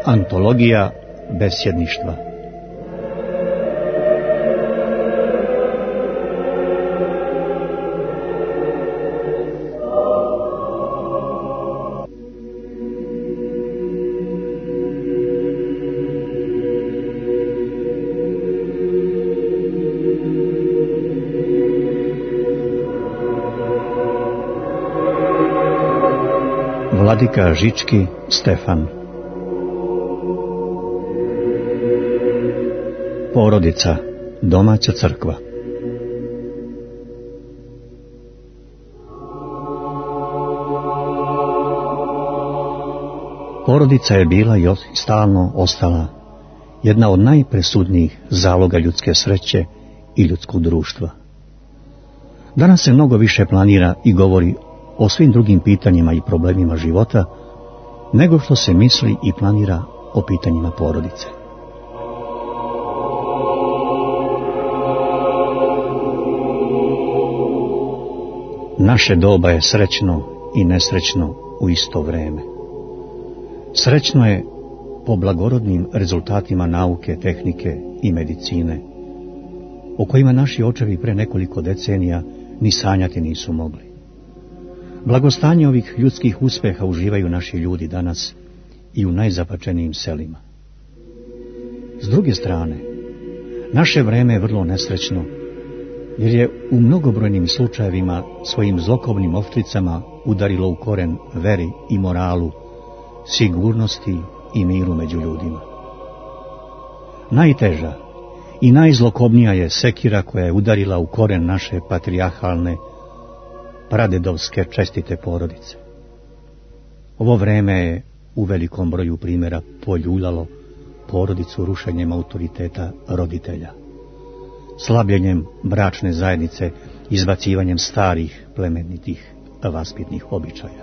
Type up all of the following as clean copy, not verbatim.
Antologija besjedništva. Vladika Žički Stefan. Porodica, domaća crkva. Porodica je bila i stalno ostala jedna od najpresudnijih zaloga ljudske sreće i ljudskog društva. Danas se mnogo više planira i govori o svim drugim pitanjima i problemima života, nego što se misli i planira o pitanjima porodice. Naše doba je srećno i nesrećno u isto vrijeme. Srećno je po blagorodnim rezultatima nauke, tehnike i medicine, o kojima naši očevi pre nekoliko decenija ni sanjati nisu mogli. Blagostanje ovih ljudskih uspjeha uživaju naši ljudi danas i u najzapačenijim selima. S druge strane, naše vrijeme je vrlo nesrećno, jer je u mnogobrojnim slučajevima svojim zlokobnim ovčicama udarilo u koren veri i moralu, sigurnosti i miru među ljudima. Najteža i najzlokobnija je sekira koja je udarila u koren naše patrijarhalne, pradedovske čestite porodice. Ovo vreme je u velikom broju primjera poljuljalo porodicu rušenjem autoriteta roditelja, slabljenjem bračne zajednice, izbacivanjem starih, plemenitih, vaspitnih običaja.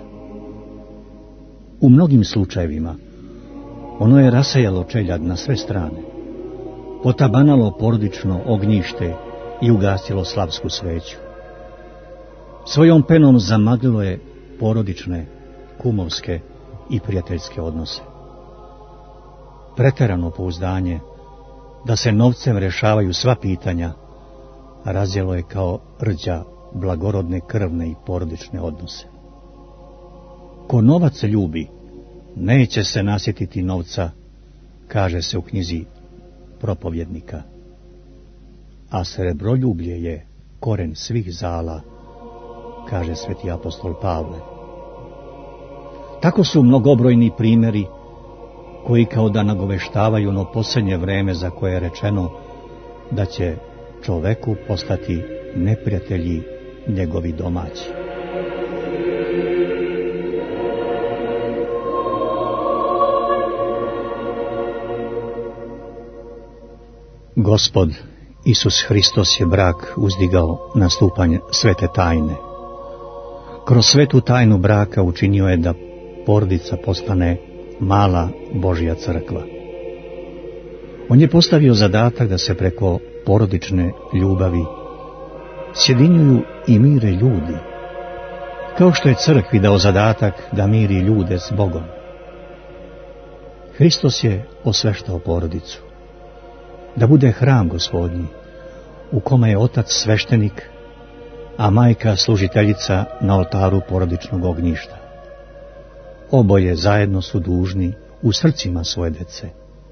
U mnogim slučajevima ono je rasejalo čeljad na sve strane, potabanalo porodično ognjište i ugasilo slavsku sveću. Svojom penom zamaglilo je porodične, kumovske i prijateljske odnose. Preterano pouzdanje da se novcem rješavaju sva pitanja razjelo je kao rđa blagorodne krvne i porodične odnose. Ko novac ljubi, neće se nasjetiti novca, kaže se u knjizi Propovjednika. A srebroljublje je koren svih zala, kaže sveti apostol Pavle. Tako su mnogobrojni primjeri koji kao da nagoveštavaju ono posljednje vreme za koje je rečeno da će čoveku postati neprijatelji njegovi domaći. Gospod Isus Hristos je brak uzdigao na stupanj svete tajne. Kroz svetu tajnu braka učinio je da porodica postane mala Božja crkva. On je postavio zadatak da se preko porodične ljubavi sjedinjuju i mire ljudi, kao što je crkvi dao zadatak da miri ljude s Bogom. Hristos je osveštao porodicu, da bude hram Gospodnji, u kome je otac sveštenik, a majka služiteljica na oltaru porodičnog ognjišta. Oboje zajedno su dužni u srcima svoje dece.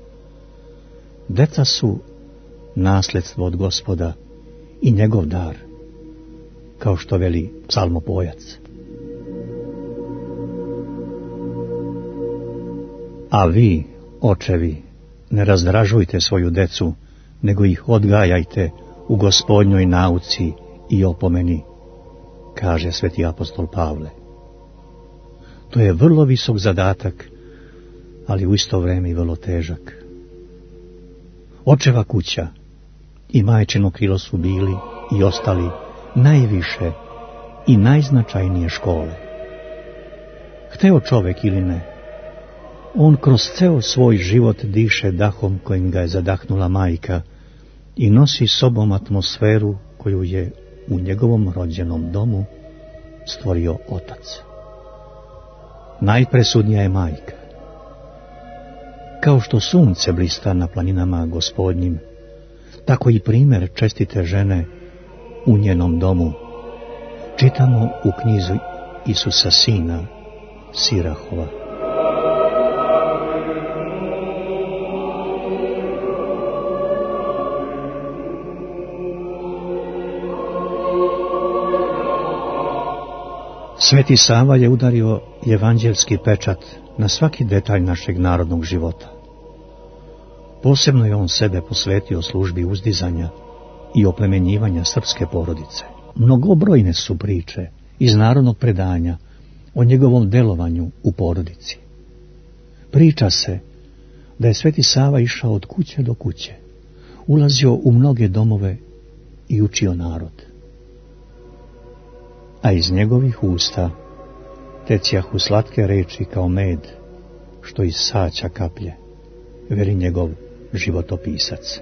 Deca su nasljedstvo od Gospoda i njegov dar, kao što veli psalmopojac. A vi, očevi, ne razdražujte svoju decu, nego ih odgajajte u Gospodnjoj nauci i opomeni, kaže sveti apostol Pavle. To je vrlo visok zadatak, ali u isto vrijeme i vrlo težak. Očeva kuća i majčino krilo su bili i ostali najviše i najznačajnije škole. Hteo čovek ili ne, on kroz ceo svoj život diše dahom kojim ga je zadahnula majka i nosi sobom atmosferu koju je u njegovom rođenom domu stvorio otac. Najpresudnija je majka. Kao što sunce blista na planinama Gospodnjim, tako i primjer čestite žene u njenom domu čitamo u knjizi Isusa sina Sirahova. Sveti Sava je udario evanđelski pečat na svaki detalj našeg narodnog života. Posebno je on sebe posvetio službi uzdizanja i oplemenjivanja srpske porodice. Mnogobrojne su priče iz narodnog predanja o njegovom delovanju u porodici. Priča se da je Sveti Sava išao od kuće do kuće, ulazio u mnoge domove i učio narod. A iz njegovih usta tecjahu slatke reči kao med, što iz saća kaplje, veli njegov životopisac.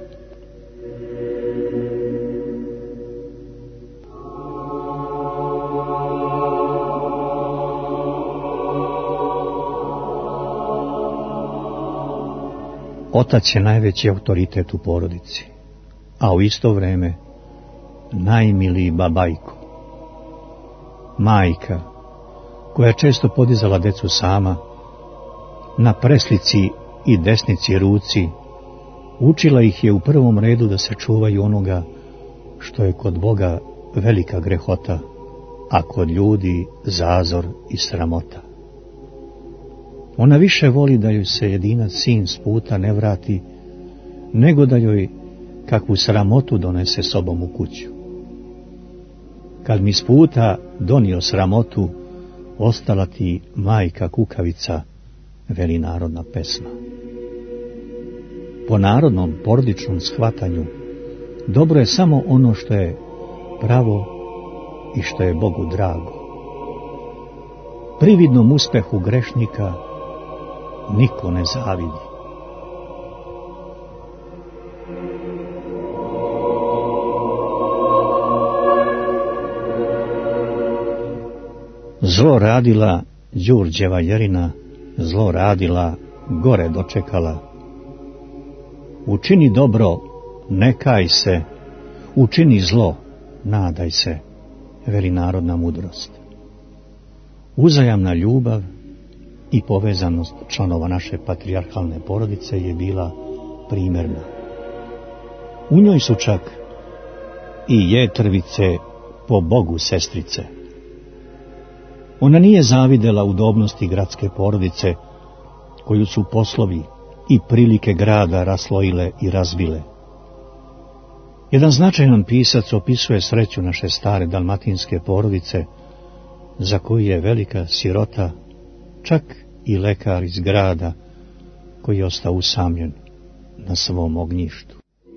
Otac je najveći autoritet u porodici, a u isto vrijeme najmiliji babajko. Majka, koja je često podizala decu sama, na preslici i desnici ruci, učila ih je u prvom redu da se čuvaju onoga što je kod Boga velika grehota, a kod ljudi zazor i sramota. Ona više voli da joj se jedinac sin s puta ne vrati, nego da joj kakvu sramotu donese sobom u kuću. Kad mi s puta donio sramotu, ostala ti majka kukavica, veli narodna pesma. Po narodnom porodičnom shvatanju, dobro je samo ono što je pravo i što je Bogu drago. Prividnom uspehu grešnika niko ne zavidi. Zlo radila Đurđeva Jerina, zlo radila, gore dočekala. Učini dobro, ne kaj se, učini zlo, nadaj se, veli narodna mudrost. Uzajamna ljubav i povezanost članova naše patrijarhalne porodice je bila primjerna. U njoj su čak i jetrvice po Bogu sestrice. Ona nije zavidela udobnosti gradske porodice, koju su poslovi i prilike grada raslojile i razbile. Jedan značajan pisac opisuje sreću naše stare dalmatinske porodice, za koju je velika sirota, čak i lekar iz grada, koji je ostao usamljen na svom ognjištu.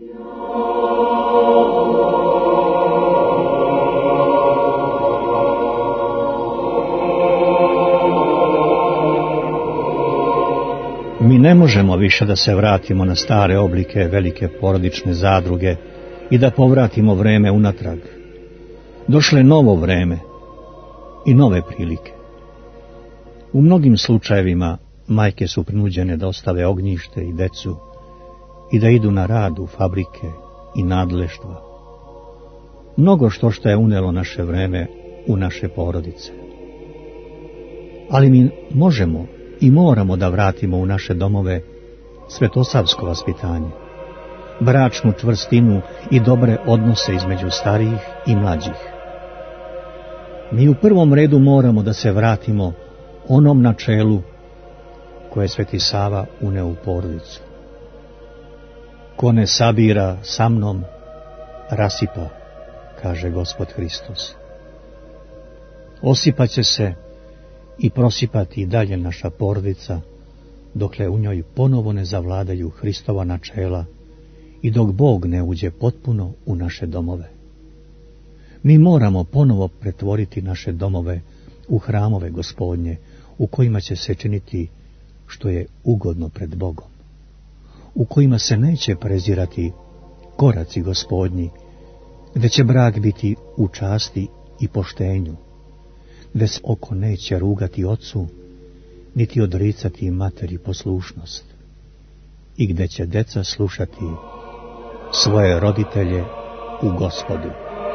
Mi ne možemo više da se vratimo na stare oblike velike porodične zadruge i da povratimo vreme unatrag. Došlo je novo vreme i nove prilike. U mnogim slučajevima majke su prinuđene da ostave ognjište i decu i da idu na rad u fabrike i nadleštva. Mnogo što je unelo naše vreme u naše porodice. Ali mi možemo i moramo da vratimo u naše domove svetosavsko vaspitanje, bračnu čvrstinu i dobre odnose između starijih i mlađih. Mi u prvom redu moramo da se vratimo onom načelu koje je Sveti Sava uneo u porodicu. Ko ne sabira sa mnom, rasipa, kaže Gospod Hristos. Osipaće se i prosipati i dalje naša porodica, dokle u njoj ponovo ne zavladaju Hristova načela i dok Bog ne uđe potpuno u naše domove. Mi moramo ponovo pretvoriti naše domove u hramove Gospodnje, u kojima će se činiti što je ugodno pred Bogom, u kojima se neće prezirati koraci Gospodnji, gde će brak biti u časti i poštenju, gde se oko neće rugati ocu, niti odricati materi poslušnost, i gde će deca slušati svoje roditelje u Gospodu.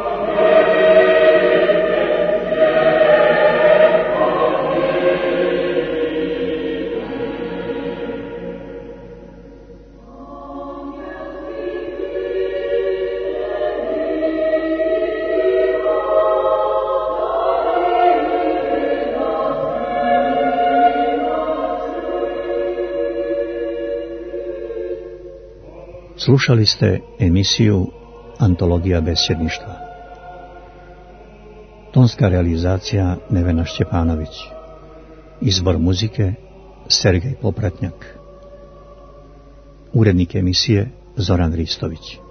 Slušali ste emisiju Antologija besjedništva. Tonska realizacija Nevena Šćepanović. Izbor muzike Sergej Popratnjak. Urednik emisije Zoran Ristović.